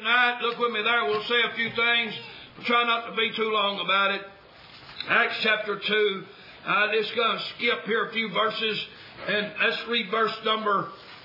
tonight. Look with me there. We'll say a few things. We'll try not to be too long about it. Acts chapter 2. Just going to skip here a few verses. And let's read verse number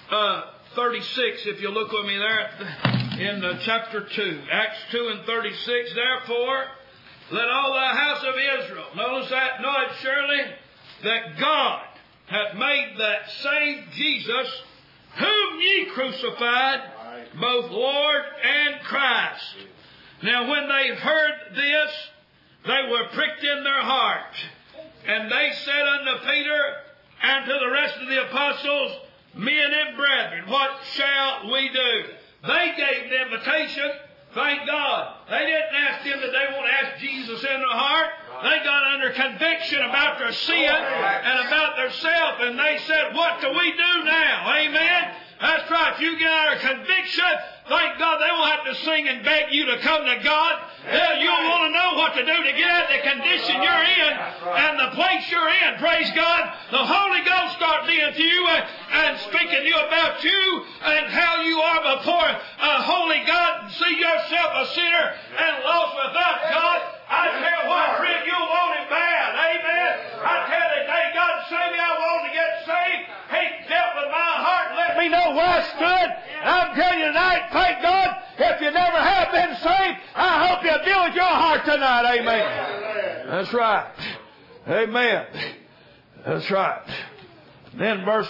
36, if you look with me there in chapter 2. Acts 2 and 36. Therefore, let all the house of Israel, notice that, know it surely, that God hath made that same Jesus, whom ye crucified, both Lord and Christ. Now when they heard this, they were pricked in their heart. And they said unto Peter and to the rest of the apostles, Men and brethren, what shall we do? They gave the invitation. Thank God. They didn't ask them that they want to ask Jesus in their heart. They got under conviction about their sin and about their self. And they said, what do we do now? Amen? That's right. If you get under conviction, thank God they won't have to sing and beg you to come to God. You'll want to know what to do to get out of the condition you're in and the place you're in. Praise God. The Holy Ghost start being to you and speaking to you about you and how you are before a holy God and see yourself a sinner and lost without God. I tell you what, friend, you'll want Him bad. Amen. I tell you today, God saved me. I want to get saved. He dealt with my heart, let me know where I stood. And I'm telling you tonight, thank God, if you never have been saved, I hope you deal with your heart tonight. Amen. That's right. Amen. That's right. Then verse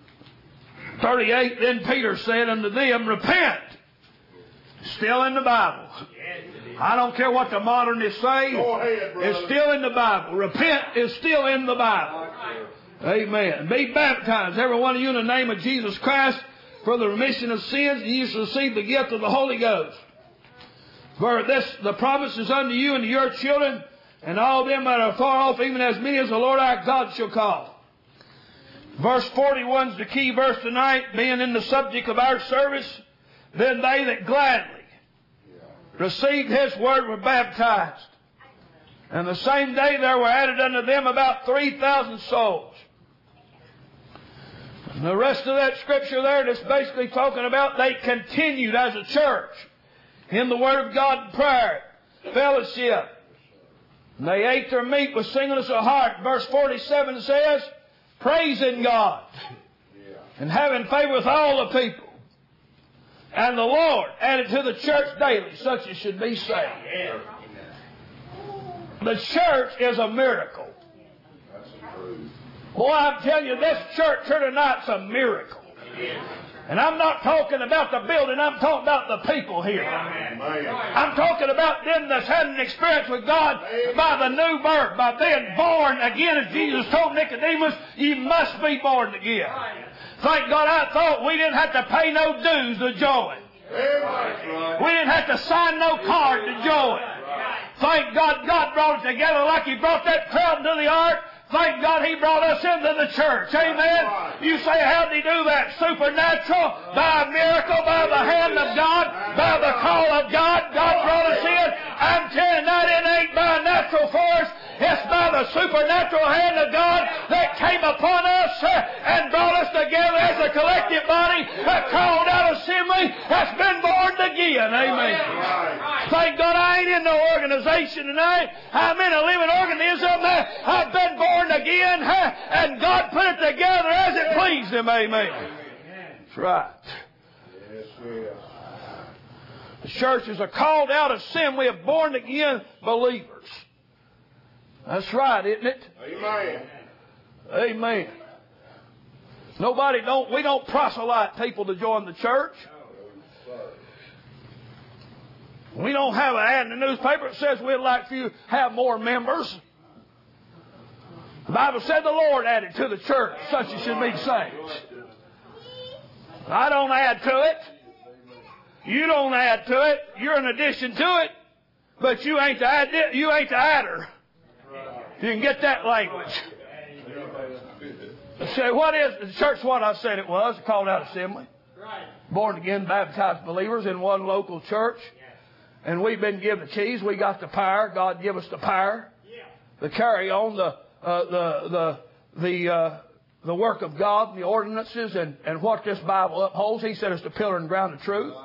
38, then Peter said unto them, Repent. Still in the Bible. I don't care what the modernists say. It's still in the Bible. Repent is still in the Bible. Amen. Be baptized, every one of you, in the name of Jesus Christ for the remission of sins, and you shall receive the gift of the Holy Ghost. For this, the promise is unto you and to your children, and all them that are far off, even as many as the Lord our God shall call. Verse 41 is the key verse tonight, being in the subject of our service. Then they that gladly received His word were baptized. And the same day there were added unto them about 3,000 souls. And the rest of that scripture there is basically talking about they continued as a church in the Word of God and prayer, fellowship. And they ate their meat with singleness of heart. Verse 47 says, praising God and having favor with all the people. And the Lord added to the church daily such as should be saved. The church is a miracle. Boy, I'm telling you, this church here tonight's a miracle. And I'm not talking about the building, I'm talking about the people here. I'm talking about them that's had an experience with God by the new birth, by being born again. As Jesus told Nicodemus, you must be born again. Thank God, I thought we didn't have to pay no dues to join. We didn't have to sign no card to join. Thank God, God brought it together like He brought that crowd into the ark. Thank God He brought us into the church. Amen. You say, how did He do that? Supernatural, by a miracle, by the hand of God, by the call of God. God brought us in. I'm telling you, that it ain't by a natural force. It's by the supernatural hand of God that came upon us and brought us together as a collective body, called out assembly, that's been born again. Amen. Thank God I ain't in no organization tonight. I'm in a living organism. I've been born again, and God put it together as it pleased Him. Amen. That's right. The church is a called out assembly of born again believers. That's right, isn't it? Amen. Amen. We don't proselyte people to join the church. We don't have an ad in the newspaper that says we'd like for you to have more members. The Bible said the Lord added to the church such as should be saved. I don't add to it. You don't add to it. You're an addition to it. But you ain't the adder. You can get that language. Say, what is the church? What I said it was, a called out assembly. Born again, baptized believers in one local church. And we've been given the keys. We got the power. God give us the power to carry on the work of God and the ordinances and what this Bible upholds. He said it's the pillar and ground of truth.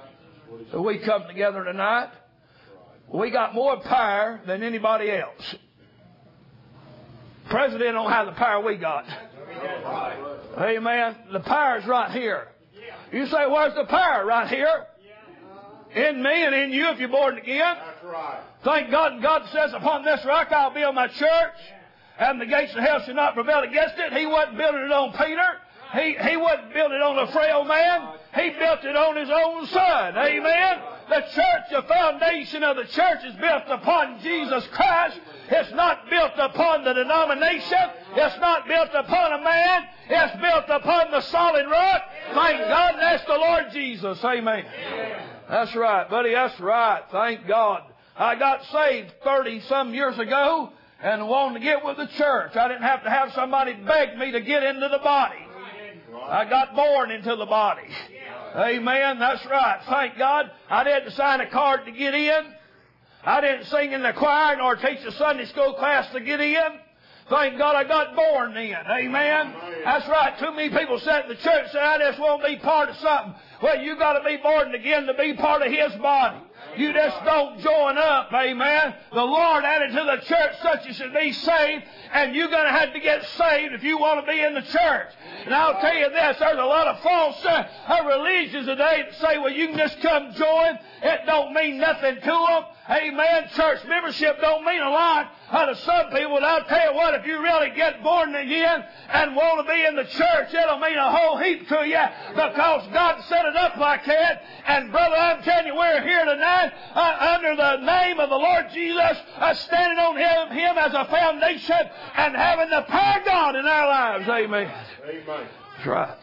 So we come together tonight. We got more power than anybody else. President don't have the power we got. Amen. The power's right here. You say, where's the power? Right here. In me and in you if you're born again. Thank God. And God says, upon this rock I'll build my church, and the gates of hell shall not prevail against it. He wasn't building it on Peter. He wasn't building it on a frail man. He built it on His own Son. Amen. The church, the foundation of the church is built upon Jesus Christ. It's not built upon the denomination. It's not built upon a man. It's built upon the solid rock. Thank God, and that's the Lord Jesus. Amen. That's right, buddy. That's right. Thank God. I got saved 30-some years ago and wanted to get with the church. I didn't have to have somebody beg me to get into the body. I got born into the body. Amen. That's right. Thank God. I didn't sign a card to get in. I didn't sing in the choir nor teach a Sunday school class to get in. Thank God I got born in. Amen. That's right. Too many people sat in the church and said, I just want to be part of something. Well, you got to be born again to be part of His body. You just don't join up, amen. The Lord added to the church such as should be saved, and you're going to have to get saved if you want to be in the church. And I'll tell you this, there's a lot of false religions today that say, well, you can just come join. It don't mean nothing to them. Amen. Church membership don't mean a lot to some people. And I'll tell you what, if you really get born again and want to be in the church, it'll mean a whole heap to you because God set it up like that. And brother, I'm telling you, we're here tonight under the name of the Lord Jesus, standing on Him as a foundation and having the power of God in our lives. Amen. Amen. That's right.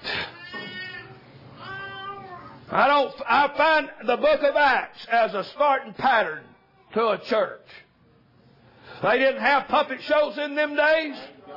I find the book of Acts as a starting pattern to a church. They didn't have puppet shows in them days.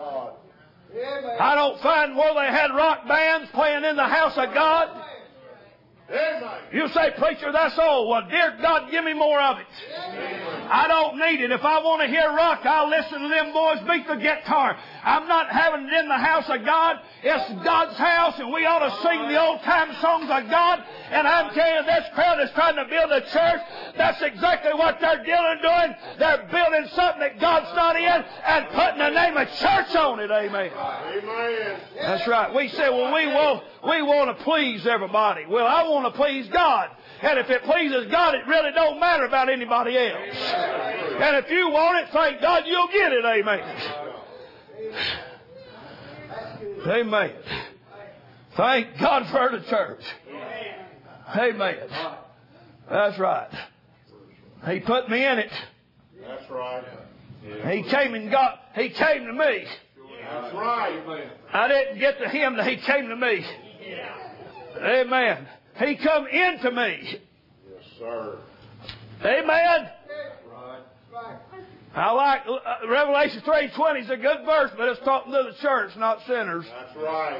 I don't find where they had rock bands playing in the house of God. You say, preacher, that's all. Well, dear God, give me more of it. I don't need it. If I want to hear rock, I'll listen to them boys beat the guitar. I'm not having it in the house of God. It's God's house, and we ought to sing the old-time songs of God. And I'm telling you, this crowd is trying to build a church. That's exactly what they're doing. They're building something that God's not in and putting the name of church on it. Amen. Amen. That's right. We say, well, we want to please everybody. Well, I want to please God. And if it pleases God, it really don't matter about anybody else. And if you want it, thank God you'll get it. Amen. Amen. Thank God for the church. Amen. That's right. He put me in it. That's right. He came to me. That's right. I didn't get to Him, He came to me. Amen. He come into me. Yes, sir. Amen. I like Revelation 3:20 is a good verse, but it's talking to the church, not sinners. That's right.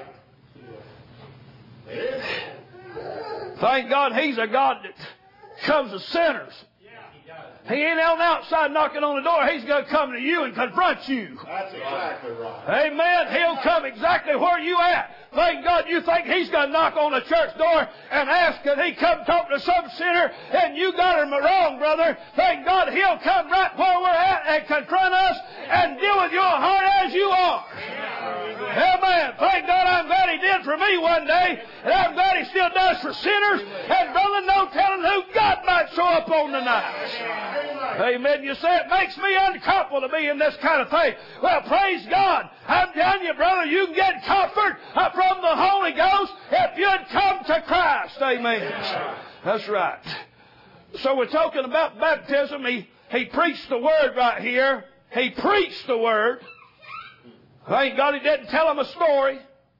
Thank God He's a God that comes to sinners. He ain't on the outside knocking on the door. He's going to come to you and confront you. That's exactly right. Amen. He'll come exactly where you at. Thank God you think He's going to knock on the church door and ask that He come talk to some sinner and you got him wrong, brother. Thank God He'll come right where we're at and confront us and deal with your heart as you are. Amen. Thank God I'm glad He did for me one day, and I'm glad He still does for sinners. And brother, no telling who God might show up on tonight. Amen. You say it makes me uncomfortable to be in this kind of thing. Well, praise God. I'm telling you, brother, you can get comfort from the Holy Ghost if you'd come to Christ. Amen. That's right. So we're talking about baptism. He preached the Word right here. He preached the Word. Thank God He didn't tell him a story.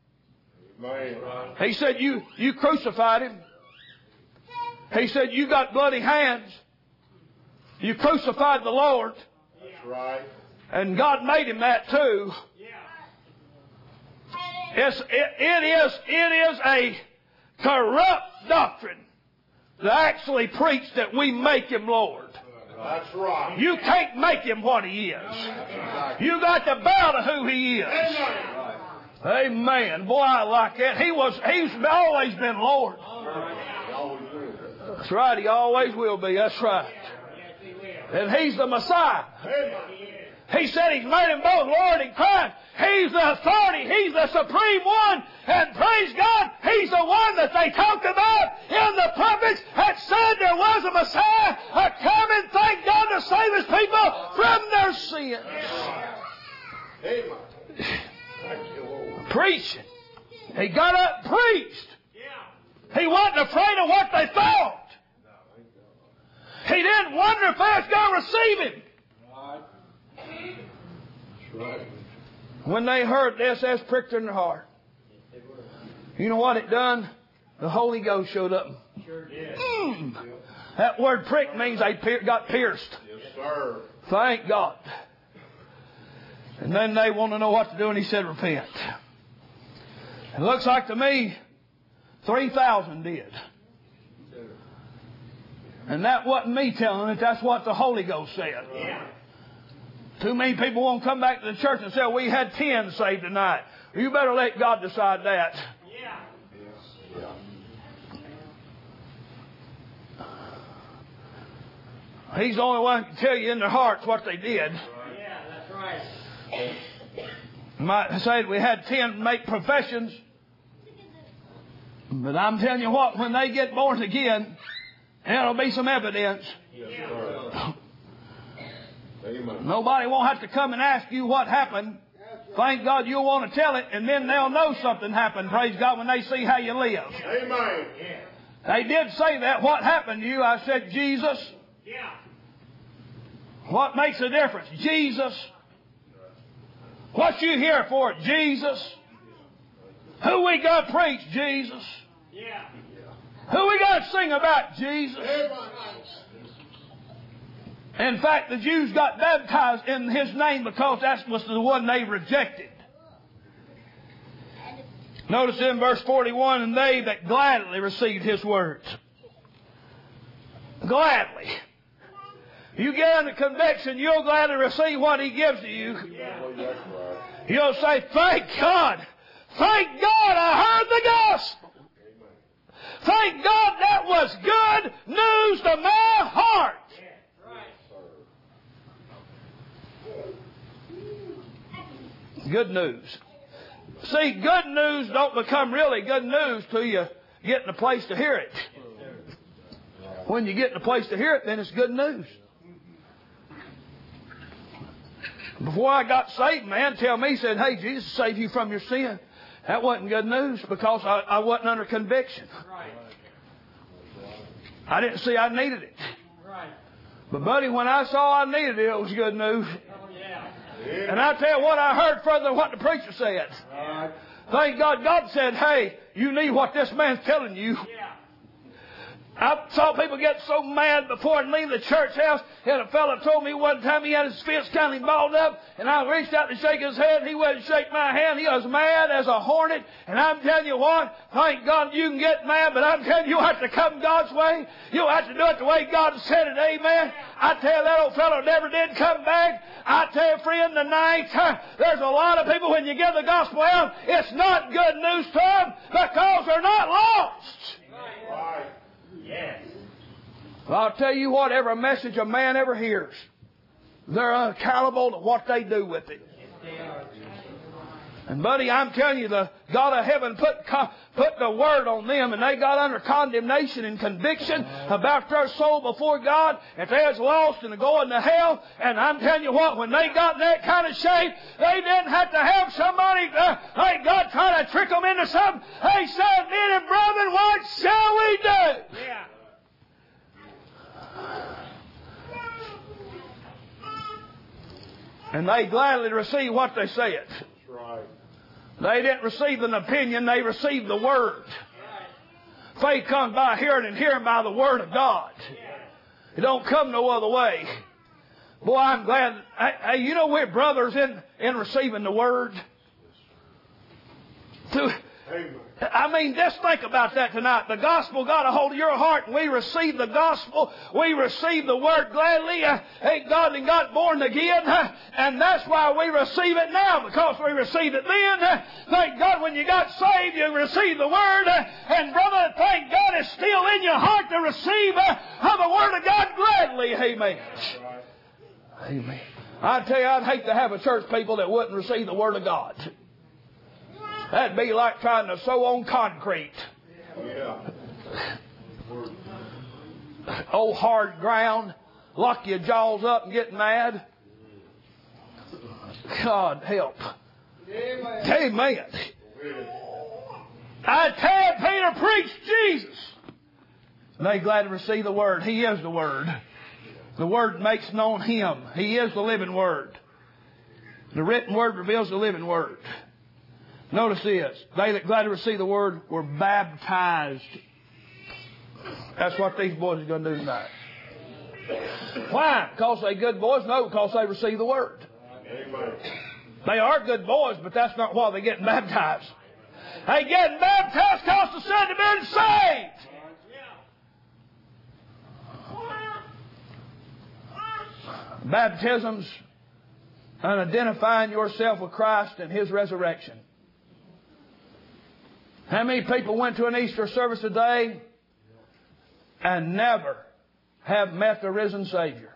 He said, you crucified Him. He said, you got bloody hands. You crucified the Lord. That's right. And God made Him that too. It is a corrupt doctrine to actually preach that we make Him Lord. That's right. You can't make Him what He is. You got to bow to who He is. Amen. Boy, I like that. He's always been Lord. That's right. He always will be. That's right. And He's the Messiah. He said He's made Him both Lord and Christ. He's the authority. He's the supreme one. And praise God, He's the one that they talked about in the prophets that said there was a Messiah, a coming, thank God, to save His people from their sins. Preaching. He got up and preached. He wasn't afraid of what they thought. He didn't wonder if they was going to receive Him. When they heard this, that pricked in their heart. You know what it done? The Holy Ghost showed up. That word prick means they got pierced. Yes, sir. Thank God. And then they want to know what to do, and He said, repent. It looks like to me 3,000 did. And that wasn't me telling it. That's what the Holy Ghost said. Yeah. Too many people won't come back to the church and say, we had 10 saved tonight. You better let God decide that. Yeah. He's the only one who can tell you in their hearts what they did. Yeah, that's right. Might say we had 10 make professions. But I'm telling you what, when they get born again, there'll be some evidence. Yes, sir. Amen. Nobody won't have to come and ask you what happened. Thank God you'll want to tell it, and then they'll know something happened, praise God, when they see how you live. Amen. They did say that. What happened to you? I said, Jesus. Yeah. What makes a difference? Jesus. What you here for? Jesus. Who we got to preach? Jesus. Yeah. Who we got to sing about? Jesus. In fact, the Jews got baptized in His name because that was the one they rejected. Notice in verse 41, and they that gladly received His words. Gladly. You get under conviction, you'll gladly receive what He gives to you. You'll say, thank God. Thank God I heard the gospel. Thank God that was good news to my heart. Good news. See, good news don't become really good news till you get in a place to hear it. When you get in a place to hear it, then it's good news. Before I got saved, man tell me, said, hey, Jesus saved you from your sin. That wasn't good news because I wasn't under conviction. I didn't see I needed it. But, buddy, when I saw I needed it, it was good news. And I tell you what, I heard further than what the preacher said. Thank God. God said, hey, you need what this man's telling you. I saw people get so mad before and leave the church house. And a fellow told me one time he had his fist kind of balled up. And I reached out to shake his hand. He wouldn't shake my hand. He was mad as a hornet. And I'm telling you what, thank God you can get mad. But I'm telling you, you have to come God's way. You'll have to do it the way God said it. Amen. I tell you, that old fellow never did come back. I tell you, friend, tonight, there's a lot of people when you give the gospel out, it's not good news to them because they're not lost. Right. Yes. Well, I'll tell you what, every message a man ever hears, they're accountable to what they do with it. And, buddy, I'm telling you, the God of heaven put the word on them, and they got under condemnation and conviction about their soul before God, if they was lost and going to hell. And I'm telling you what, when they got in that kind of shape, they didn't have to have somebody, like God, trying to trick them into something. They said, men and brethren, what shall we do? Yeah. And they gladly receive what they said. That's right. They didn't receive an opinion, they received the Word. Faith comes by hearing and hearing by the Word of God. It don't come no other way. Boy, I'm glad. Hey, you know we're brothers in receiving the Word. Amen. I mean, just think about that tonight. The gospel got a hold of your heart, and we receive the gospel. We receive the word gladly. Thank God and got born again. And that's why we receive it now, because we received it then. Thank God when you got saved, you received the word. And brother, thank God it's still in your heart to receive the word of God gladly. Amen. Amen. I tell you, I'd hate to have a church people that wouldn't receive the word of God. That'd be like trying to sew on concrete. Yeah. Old hard ground, lock your jaws up and get mad. God help. Amen. I tell Peter, preach Jesus. And they glad to receive the word. He is the word. The word makes known Him. He is the living word. The written word reveals the living word. Notice this. They that glad to receive the word were baptized. That's what these boys are going to do tonight. Why? Because they're good boys? No, because they receive the word. Amen. They are good boys, but that's not why they're getting baptized. They're getting baptized because the sin have been saved. Baptisms and identifying yourself with Christ and His resurrection. How many people went to an Easter service today and never have met the risen Savior?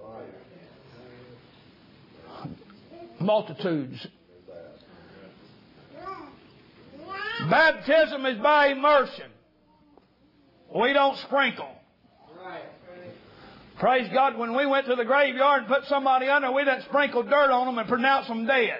Multitudes. Baptism is by immersion. We don't sprinkle. Praise God, when we went to the graveyard and put somebody under, we didn't sprinkle dirt on them and pronounce them dead.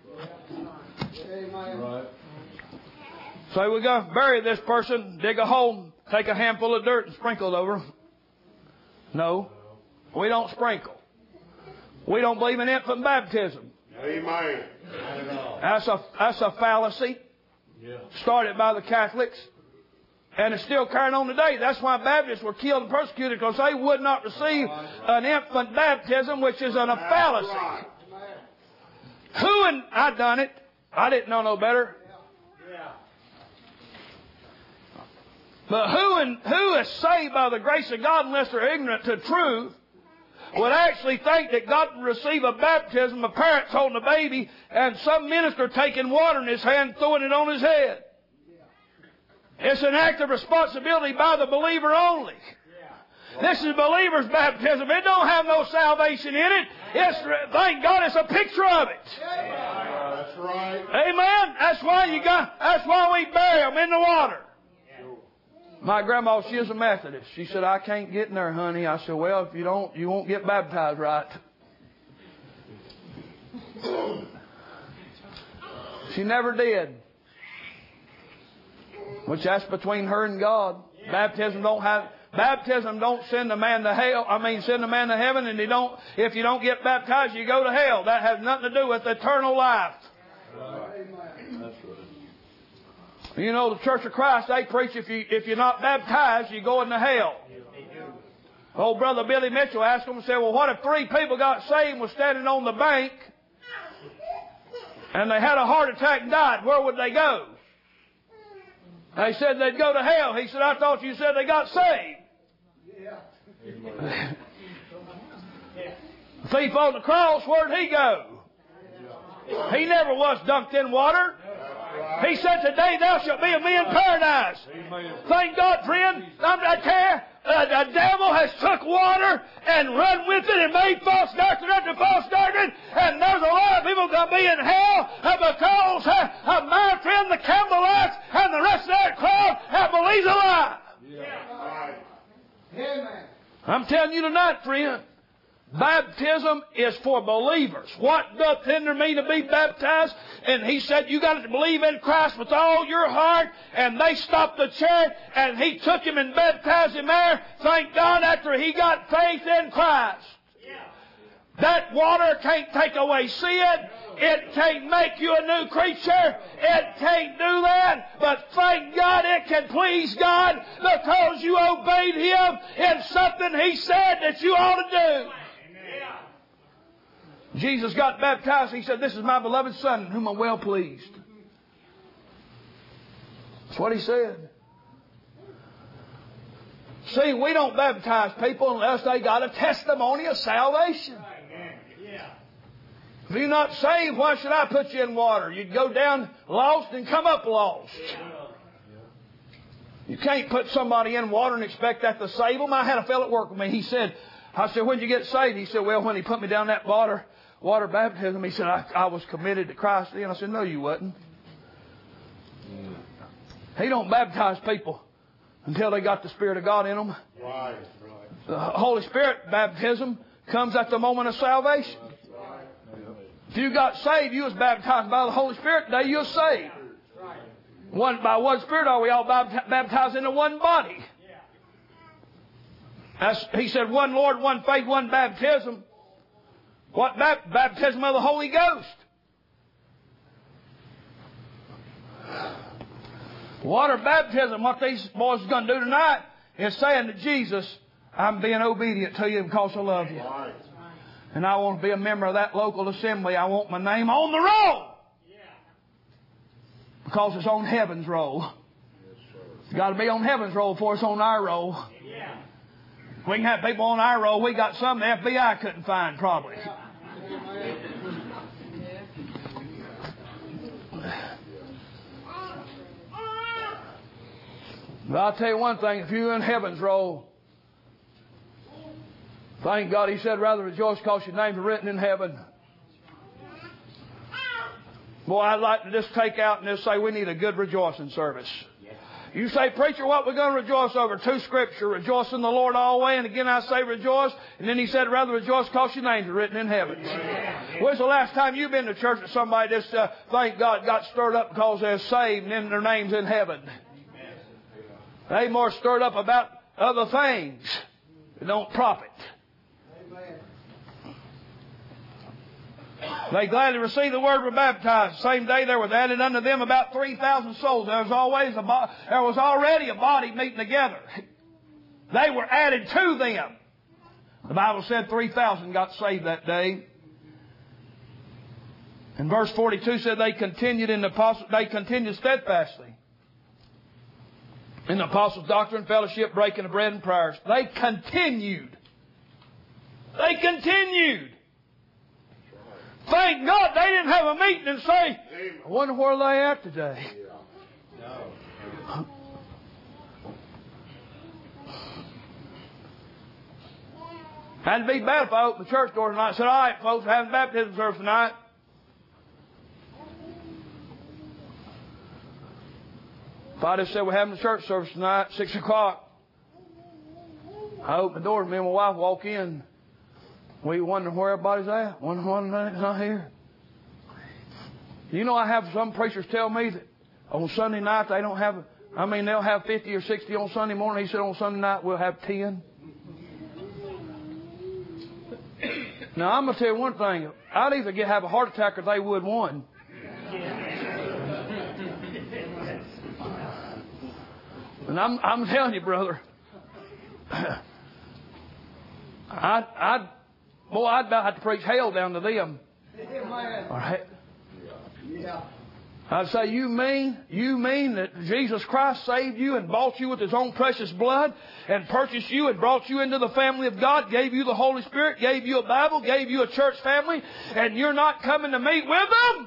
Right. So we go bury this person, dig a hole, take a handful of dirt and sprinkle it over them. No, we don't sprinkle. We don't believe in infant baptism. Amen. That's a fallacy. Started by the Catholics. And it's still carrying on today. That's why Baptists were killed and persecuted, because they would not receive an infant baptism, which is a fallacy. I done it. I didn't know no better. But who is saved by the grace of God, unless they're ignorant to truth, would actually think that God would receive a baptism, a parent's holding a baby, and some minister taking water in his hand, throwing it on his head? It's an act of responsibility by the believer only. This is believer's baptism. It don't have no salvation in it. Thank God, it's a picture of it. That's right. Amen. That's why we bury them in the water. My grandma, she was a Methodist. She said, I can't get in there, honey. I said, well, if you don't, you won't get baptized right. She never did. Which that's between her and God. Baptism don't send a man to hell. Send a man to heaven, and if you don't get baptized, you go to hell. That has nothing to do with eternal life. That's right. You know, the Church of Christ, they preach if you're not baptized, you go into hell. Old brother Billy Mitchell asked them and said, well, what if 3 people got saved and was standing on the bank and they had a heart attack and died? Where would they go? They said they'd go to hell. He said, I thought you said they got saved. Yeah. The thief on the cross, where'd he go? He never was dunked in water. He said, today thou shalt be with me in paradise. Thank God, friend. I care. The devil has took water and run with it and made false doctrine after false doctrine. And there's a lot of people going to be in hell because of my friend, the Campbellites, and the rest of that crowd that believes a lie. Amen. I'm telling you tonight, friend, baptism is for believers. What doth hinder me to be baptized? And he said, you got to believe in Christ with all your heart. And they stopped the chariot, and he took him and baptized him there. Thank God, after he got faith in Christ. That water can't take away sin. It can't make you a new creature. It can't do that. But thank God it can please God because you obeyed Him in something He said that you ought to do. Jesus got baptized. He said, this is my beloved Son in whom I'm well pleased. That's what he said. See, we don't baptize people unless they got a testimony of salvation. Yeah. If you're not saved, why should I put you in water? You'd go down lost and come up lost. You can't put somebody in water and expect that to save them. I had a fellow at work with me. He said, I said, when did you get saved? He said, well, when he put me down that water baptism, he said, I was committed to Christ then. I said, no, you wasn't. He don't baptize people until they got the Spirit of God in them. Right. The Holy Spirit baptism comes at the moment of salvation. If you got saved, you was baptized by the Holy Spirit. Today you're saved. By one Spirit are we all baptized into one body. He said one Lord, one faith, one baptism. What baptism of the Holy Ghost? Water baptism, what these boys are going to do tonight is saying to Jesus, I'm being obedient to you because I love you. And I want to be a member of that local assembly. I want my name on the roll. Because it's on heaven's roll. It's got to be on heaven's roll before it's on our roll. We can have people on our roll. We got some the FBI couldn't find probably. But I'll tell you one thing, if you're in heaven's roll, thank God, he said, rather rejoice because your names are written in heaven. Boy, I'd like to just take out and just say we need a good rejoicing service. You say, preacher, what we're going to rejoice over? 2 scripture, rejoice in the Lord always. And again I say rejoice. And then he said, rather rejoice because your names are written in heaven. When's the last time you've been to church that somebody just, thank God, got stirred up because they're saved and then their name's in heaven? They more stirred up about other things that don't profit. They gladly received the word, were baptized. The same day there was added unto them about 3,000 souls. There was already a body meeting together. They were added to them. The Bible said 3,000 got saved that day. And verse 42 said they continued steadfastly in the apostles' doctrine, fellowship, breaking of bread, and prayers. They continued. They continued. Thank God they didn't have a meeting and say, I wonder where they at today. Had to be bad if I opened the church door tonight and said, all right, folks, we're having baptism service tonight. If I just said we're having a church service tonight, 6 o'clock, I open the door and me and my wife walk in. We wonder where everybody's at. Wonder why they're not here. You know, I have some preachers tell me that on Sunday night they don't have, they'll have 50 or 60 on Sunday morning. He said on Sunday night we'll have 10. Now, I'm going to tell you one thing. I'd either have a heart attack or they would one. And I'm telling you, brother, I'd about have to preach hell down to them. I'd say, you mean that Jesus Christ saved you and bought you with His own precious blood and purchased you and brought you into the family of God, gave you the Holy Spirit, gave you a Bible, gave you a church family, and you're not coming to meet with them?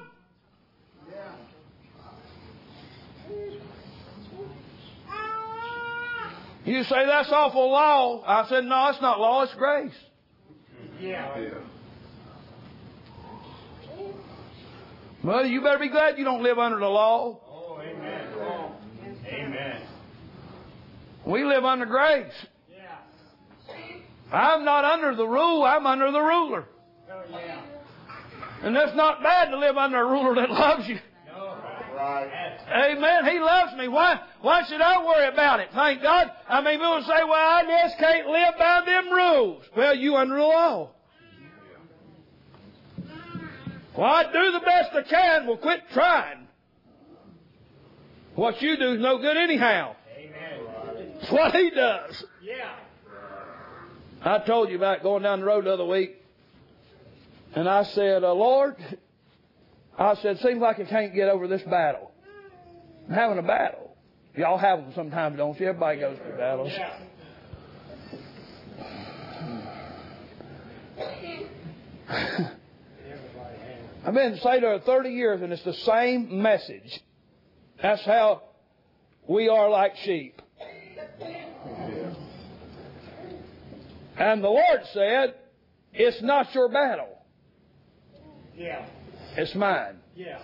You say, that's awful law. I said, no, it's not law, it's grace. Well, you better be glad you don't live under the law. Oh, amen. Oh, amen. We live under grace. Yeah. I'm not under the rule, I'm under the ruler. Oh, yeah. And that's not bad to live under a ruler that loves you. No, Right. Amen. He loves me. Why should I worry about it? Thank God. People say, well, I just can't live by them rules. Well, you under the law. Well, I do the best I can. Well, quit trying. What you do is no good anyhow. Amen. That's what He does. Yeah. I told you about going down the road the other week. And I said, Lord, I said, seems like I can't get over this battle. I'm having a battle. Y'all have them sometimes, don't you? Everybody goes through battles. Yeah. I've been saved there 30 years, and it's the same message. That's how we are like sheep. And the Lord said, it's not your battle. Yeah. It's mine. Yeah.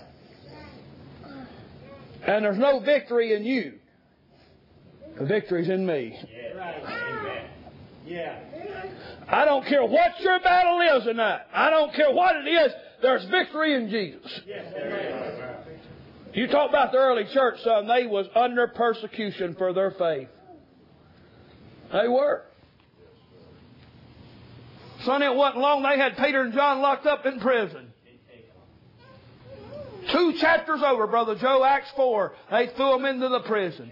And there's no victory in you. The victory's in me. Yeah. Right. Amen. Yeah. I don't care what your battle is tonight. I don't care what it is. There's victory in Jesus. Yes, there is. You talk about the early church, son. They was under persecution for their faith. They were. Son, it wasn't long. They had Peter and John locked up in prison. 2 chapters over, Brother Joe, Acts 4. They threw them into the prison.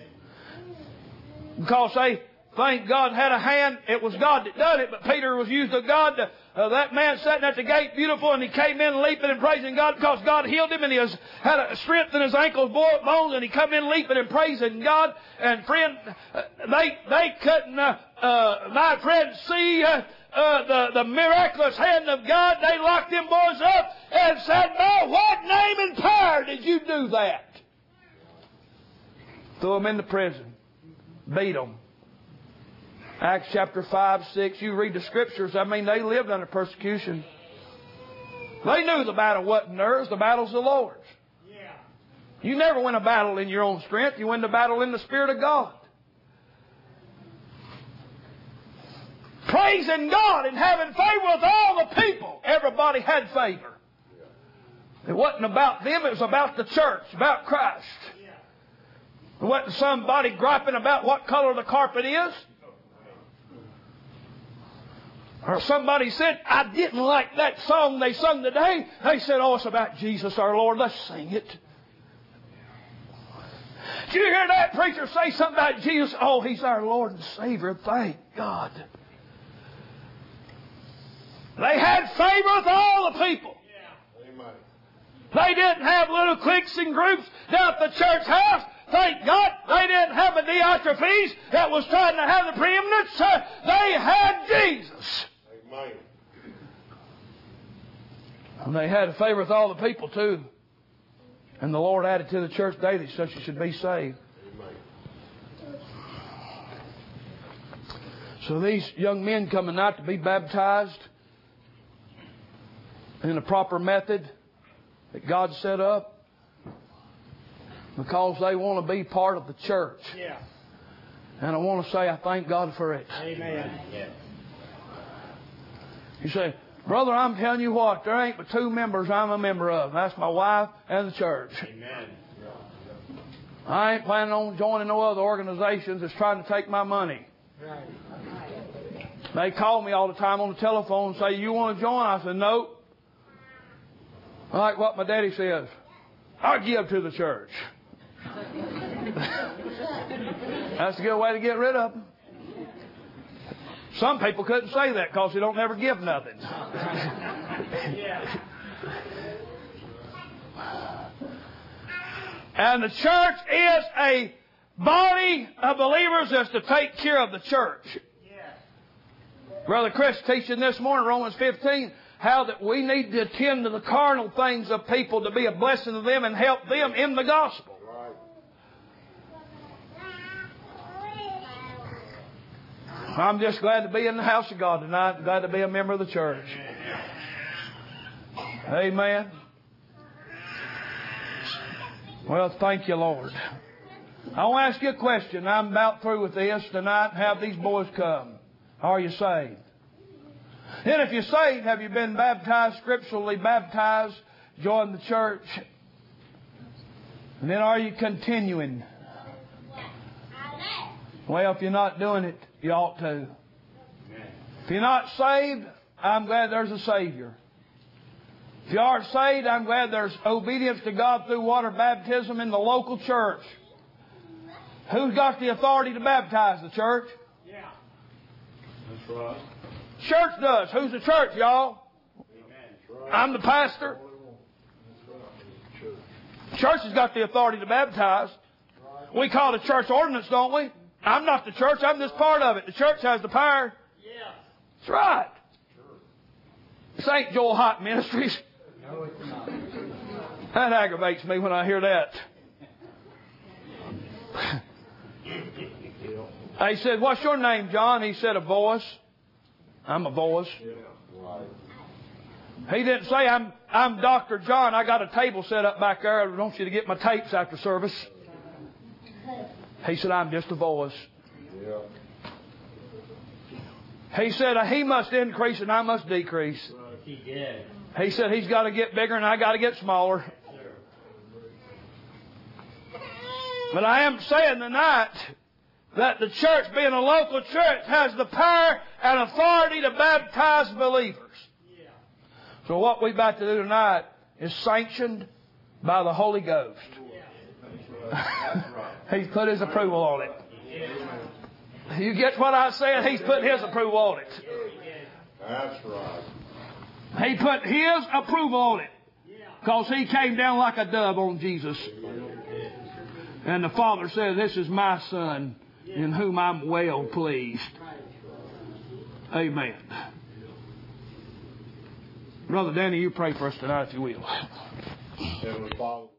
Because they, thank God, had a hand. It was God that done it, but Peter was used of God. That man sitting at the gate, beautiful, and he came in leaping and praising God because God healed him, and he had a strength in his ankles, bones, and he come in leaping and praising God. And friend, they couldn't, my friend, see the miraculous hand of God. They locked them boys up and said, "By what name and power did you do that?" Threw them into prison, beat them. Acts chapter 5, 6, you read the Scriptures. I mean, they lived under persecution. They knew the battle wasn't theirs. The battle's the Lord's. Yeah. You never win a battle in your own strength. You win the battle in the Spirit of God. Praising God and having favor with all the people. Everybody had favor. It wasn't about them. It was about the church, about Christ. It wasn't somebody griping about what color the carpet is. Or somebody said, "I didn't like that song they sung today." They said, "Oh, it's about Jesus our Lord. Let's sing it." Did you hear that preacher say something about Jesus? "Oh, He's our Lord and Savior. Thank God." They had favor with all the people. Amen. They didn't have little cliques and groups down at the church house. Thank God they didn't have a Diotrephes that was trying to have the preeminence. They had Jesus. Amen. And they had a favor with all the people too. And the Lord added to the church daily such as should be saved. Amen. So these young men coming out to be baptized in the proper method that God set up, because they want to be part of the church. Yeah. And I want to say I thank God for it. Amen. Yes. You say, "Brother, I'm telling you what, there ain't but 2 members I'm a member of. That's my wife and the church. Amen. I ain't planning on joining no other organizations that's trying to take my money." Right. They call me all the time on the telephone and say, "You want to join?" I said, "No." I like what my daddy says. I give to the church. That's a good way to get rid of them. Some people couldn't say that because they don't never give nothing. Yeah. And the church is a body of believers that's to take care of the church. Yeah. Brother Chris teaching this morning, Romans 15, how that we need to attend to the carnal things of people to be a blessing to them and help them in the gospel. Right. I'm just glad to be in the house of God tonight. I'm glad to be a member of the church. Amen. Well, thank you, Lord. I want to ask you a question. I'm about through with this tonight. Have these boys come. Are you saved? Then if you're saved, have you been baptized, scripturally baptized, joined the church? And then are you continuing? Well, if you're not doing it, you ought to. If you're not saved, I'm glad there's a Savior. If you aren't saved, I'm glad there's obedience to God through water baptism in the local church. Who's got the authority to baptize the church? Yeah. That's right. Church does. Who's the church, y'all? Amen. I'm the pastor. Church has got the authority to baptize. We call it a church ordinance, don't we? I'm not the church. I'm just part of it. The church has the power. Yeah. That's right. This ain't Joel Hott Ministries. No, it's not. That aggravates me when I hear that. He said, "What's your name, John?" He said, "A voice." I'm a voice. He didn't say, I'm Dr. John. I got a table set up back there. I want you to get my tapes after service. He said, "I'm just a voice." He said, "He must increase and I must decrease." He did. He said, "He's got to get bigger and I got to get smaller." But I am saying tonight that the church, being a local church, has the power and authority to baptize believers. So what we're about to do tonight is sanctioned by the Holy Ghost. He's put His approval on it. You get what I said? He's put His approval on it. That's right. He put His approval on it. Because He came down like a dove on Jesus. And the Father said, "This is my Son in whom I'm well pleased." Amen. Brother Danny, you pray for us tonight if you will. Heavenly Father.